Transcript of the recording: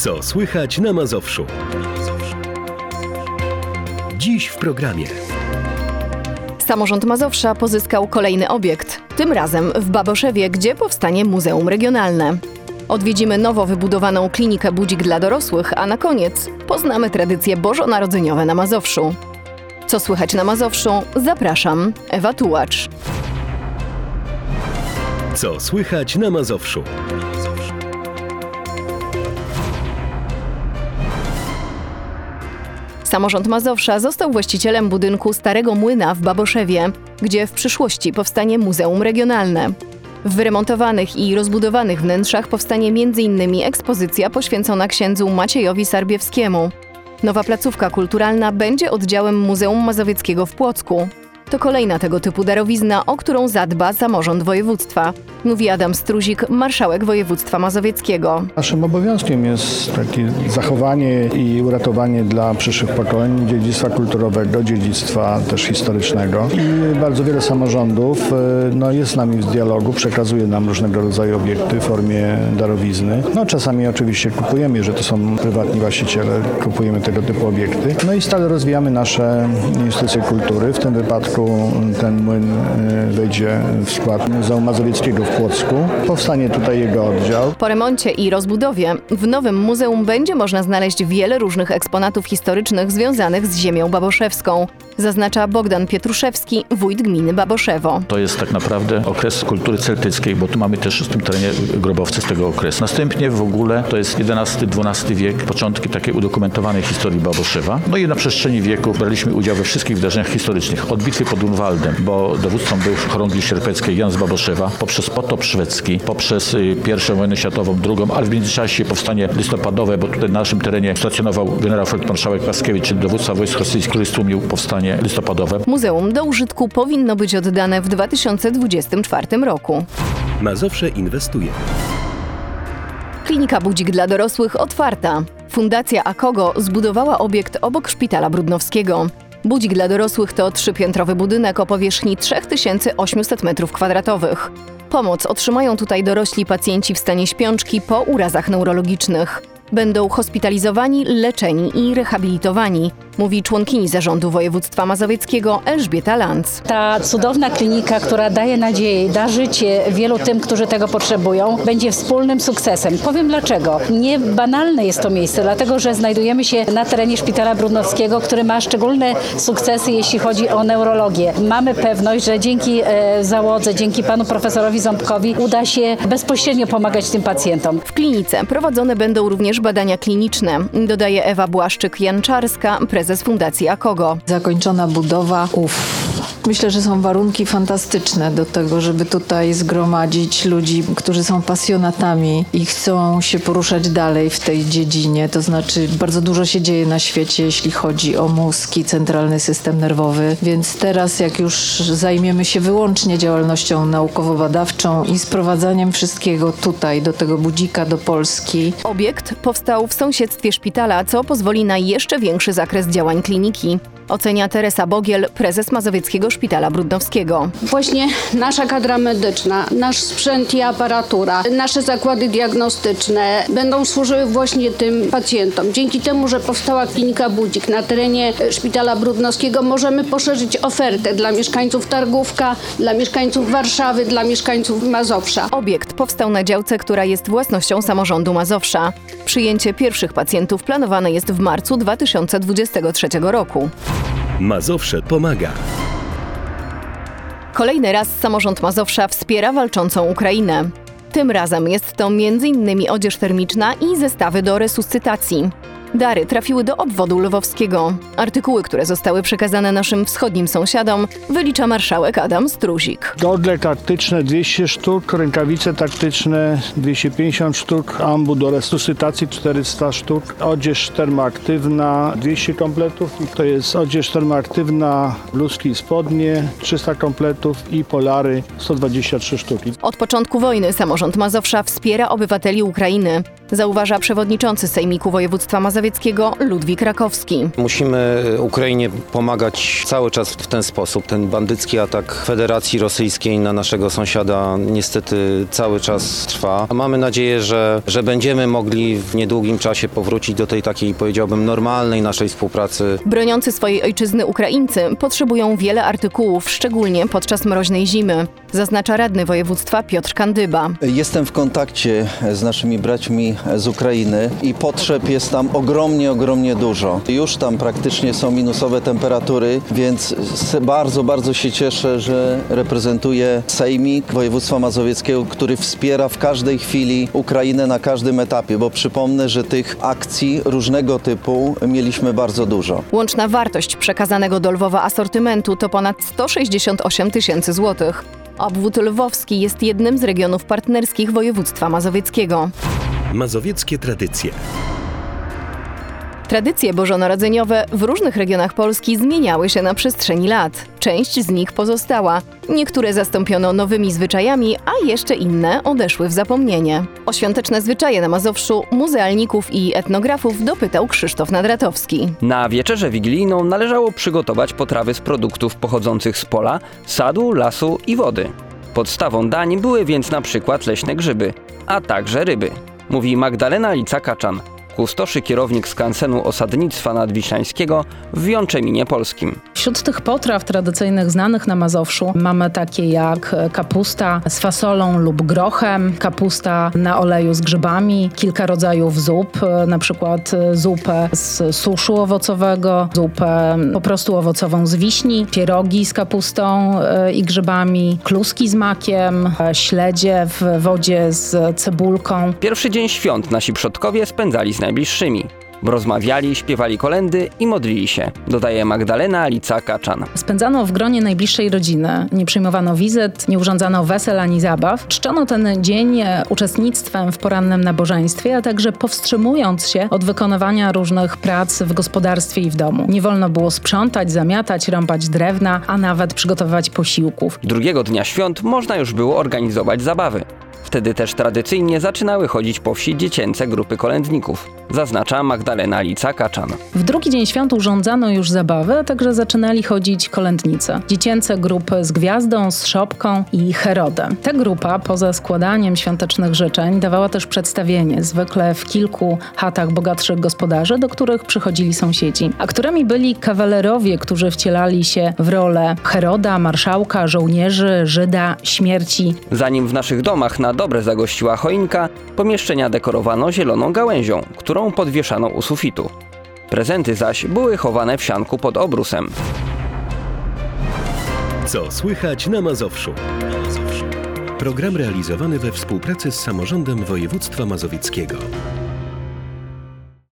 Co słychać na Mazowszu? Dziś w programie. Samorząd Mazowsza pozyskał kolejny obiekt, tym razem w Baboszewie, gdzie powstanie Muzeum Regionalne. Odwiedzimy nowo wybudowaną klinikę Budzik dla dorosłych, a na koniec poznamy tradycje bożonarodzeniowe na Mazowszu. Co słychać na Mazowszu? Zapraszam, Ewa Tułacz. Co słychać na Mazowszu? Samorząd Mazowsza został właścicielem budynku Starego Młyna w Baboszewie, gdzie w przyszłości powstanie Muzeum Regionalne. W wyremontowanych i rozbudowanych wnętrzach powstanie m.in. ekspozycja poświęcona księdzu Maciejowi Sarbiewskiemu. Nowa placówka kulturalna będzie oddziałem Muzeum Mazowieckiego w Płocku. To kolejna tego typu darowizna, o którą zadba samorząd województwa, mówi Adam Struzik, marszałek województwa mazowieckiego. Naszym obowiązkiem jest takie zachowanie i uratowanie dla przyszłych pokoleń dziedzictwa kulturowego, dziedzictwa też historycznego. I bardzo wiele samorządów jest z nami w dialogu, przekazuje nam różnego rodzaju obiekty w formie darowizny. Czasami oczywiście kupujemy, że to są prywatni właściciele, kupujemy tego typu obiekty. I stale rozwijamy nasze instytucje kultury. W tym wypadku ten młyn wejdzie w skład Muzeum Mazowieckiego w Płocku. Powstanie tutaj jego oddział. Po remoncie i rozbudowie w nowym muzeum będzie można znaleźć wiele różnych eksponatów historycznych związanych z ziemią baboszewską, zaznacza Bogdan Pietruszewski, wójt gminy Baboszewo. To jest tak naprawdę okres kultury celtyckiej, bo tu mamy też w tym terenie grobowce z tego okresu. Następnie w ogóle to jest XI-XII wiek, początki takiej udokumentowanej historii Baboszewa. I na przestrzeni wieków braliśmy udział we wszystkich wydarzeniach historycznych. Od bitwy pod Grunwaldem, bo dowódcą był chorągwi sierpeckiej Jan z Baboszewa, poprzez potop szwedzki, poprzez I wojnę światową, II, ale w międzyczasie powstanie listopadowe, bo tutaj na naszym terenie stacjonował generał feldmarszałek Paskiewicz, czyli dowódca wojsk rosyjskich, który stłumił powstanie listopadowe. Muzeum do użytku powinno być oddane w 2024 roku. Mazowsze inwestuje. Klinika Budzik dla dorosłych otwarta. Fundacja Akogo zbudowała obiekt obok Szpitala Brudnowskiego. Budzik dla dorosłych to 3-piętrowy budynek o powierzchni 3800 m2. Pomoc otrzymają tutaj dorośli pacjenci w stanie śpiączki po urazach neurologicznych. Będą hospitalizowani, leczeni i rehabilitowani, mówi członkini zarządu województwa mazowieckiego Elżbieta Lanz. Ta cudowna klinika, która daje nadzieję, da życie wielu tym, którzy tego potrzebują, będzie wspólnym sukcesem. Powiem dlaczego. Nie banalne jest to miejsce, dlatego że znajdujemy się na terenie Szpitala Brudnowskiego, który ma szczególne sukcesy, jeśli chodzi o neurologię. Mamy pewność, że dzięki załodze, dzięki panu profesorowi Ząbkowi uda się bezpośrednio pomagać tym pacjentom. W klinice prowadzone będą również badania kliniczne, dodaje Ewa Błaszczyk-Janczarska, prezes Fundacji Akogo. Zakończona budowa Myślę, że są warunki fantastyczne do tego, żeby tutaj zgromadzić ludzi, którzy są pasjonatami i chcą się poruszać dalej w tej dziedzinie. To znaczy bardzo dużo się dzieje na świecie, jeśli chodzi o mózg i centralny system nerwowy. Więc teraz, jak już zajmiemy się wyłącznie działalnością naukowo-badawczą i sprowadzaniem wszystkiego tutaj, do tego budzika, do Polski. Obiekt powstał w sąsiedztwie szpitala, co pozwoli na jeszcze większy zakres działań kliniki. Ocenia Teresa Bogiel, prezes Mazowieckiego Szpitala Brudnowskiego. Właśnie nasza kadra medyczna, nasz sprzęt i aparatura, nasze zakłady diagnostyczne będą służyły właśnie tym pacjentom. Dzięki temu, że powstała klinika Budzik na terenie Szpitala Brudnowskiego, możemy poszerzyć ofertę dla mieszkańców Targówka, dla mieszkańców Warszawy, dla mieszkańców Mazowsza. Obiekt powstał na działce, która jest własnością samorządu Mazowsza. Przyjęcie pierwszych pacjentów planowane jest w marcu 2023 roku. Mazowsze pomaga. Kolejny raz samorząd Mazowsza wspiera walczącą Ukrainę. Tym razem jest to m.in. odzież termiczna i zestawy do resuscytacji. Dary trafiły do obwodu lwowskiego. Artykuły, które zostały przekazane naszym wschodnim sąsiadom, wylicza marszałek Adam Struzik. Godle taktyczne 200 sztuk, rękawice taktyczne 250 sztuk, ambu do resuscytacji 400 sztuk, odzież termoaktywna 200 kompletów, to jest odzież termoaktywna, bluzki i spodnie 300 kompletów i polary 123 sztuki. Od początku wojny samorząd Mazowsza wspiera obywateli Ukrainy, zauważa przewodniczący Sejmiku Województwa Mazowieckiego Mazowieckiego Ludwik Rakowski. Musimy Ukrainie pomagać cały czas w ten sposób. Ten bandycki atak Federacji Rosyjskiej na naszego sąsiada niestety cały czas trwa. Mamy nadzieję, że będziemy mogli w niedługim czasie powrócić do tej takiej, powiedziałbym, normalnej naszej współpracy. Broniący swojej ojczyzny Ukraińcy potrzebują wiele artykułów, szczególnie podczas mroźnej zimy, zaznacza radny województwa Piotr Kandyba. Jestem w kontakcie z naszymi braćmi z Ukrainy i potrzeb jest tam ogromnie dużo. Już tam praktycznie są minusowe temperatury, więc bardzo się cieszę, że reprezentuję Sejmik Województwa Mazowieckiego, który wspiera w każdej chwili Ukrainę na każdym etapie, bo przypomnę, że tych akcji różnego typu mieliśmy bardzo dużo. Łączna wartość przekazanego do Lwowa asortymentu to ponad 168 000 złotych. Obwód lwowski jest jednym z regionów partnerskich województwa mazowieckiego. Mazowieckie tradycje. Tradycje bożonarodzeniowe w różnych regionach Polski zmieniały się na przestrzeni lat. Część z nich pozostała. Niektóre zastąpiono nowymi zwyczajami, a jeszcze inne odeszły w zapomnienie. O świąteczne zwyczaje na Mazowszu muzealników i etnografów dopytał Krzysztof Nadratowski. Na wieczerzę wigilijną należało przygotować potrawy z produktów pochodzących z pola, sadu, lasu i wody. Podstawą dań były więc na przykład leśne grzyby, a także ryby, mówi Magdalena Lica-Kaczan, kustosz i kierownik skansenu osadnictwa nadwiślańskiego w Wiączeminie Polskim. Wśród tych potraw tradycyjnych znanych na Mazowszu mamy takie jak kapusta z fasolą lub grochem, kapusta na oleju z grzybami, kilka rodzajów zup, na przykład zupę z suszu owocowego, zupę po prostu owocową z wiśni, pierogi z kapustą i grzybami, kluski z makiem, śledzie w wodzie z cebulką. Pierwszy dzień świąt nasi przodkowie spędzali z najbliższymi. Rozmawiali, śpiewali kolędy i modlili się, dodaje Magdalena Lica-Kaczan. Spędzano w gronie najbliższej rodziny, nie przyjmowano wizyt, nie urządzano wesel ani zabaw. Czczono ten dzień uczestnictwem w porannym nabożeństwie, a także powstrzymując się od wykonywania różnych prac w gospodarstwie i w domu. Nie wolno było sprzątać, zamiatać, rąbać drewna, a nawet przygotowywać posiłków. Drugiego dnia świąt można już było organizować zabawy. Wtedy też tradycyjnie zaczynały chodzić po wsi dziecięce grupy kolędników, zaznacza Magdalena Lica-Kaczan. W drugi dzień świąt urządzano już zabawy, a także zaczynali chodzić kolędnicy. Dziecięce grupy z gwiazdą, z szopką i Herodem. Ta grupa, poza składaniem świątecznych życzeń, dawała też przedstawienie, zwykle w kilku chatach bogatszych gospodarzy, do których przychodzili sąsiedzi. Aktorami byli kawalerowie, którzy wcielali się w rolę Heroda, marszałka, żołnierzy, Żyda, śmierci. Zanim w naszych domach na dobre zagościła choinka, pomieszczenia dekorowano zieloną gałęzią, którą podwieszano u sufitu. Prezenty zaś były chowane w sianku pod obrusem. Co słychać na Mazowszu? Program realizowany we współpracy z samorządem województwa mazowieckiego.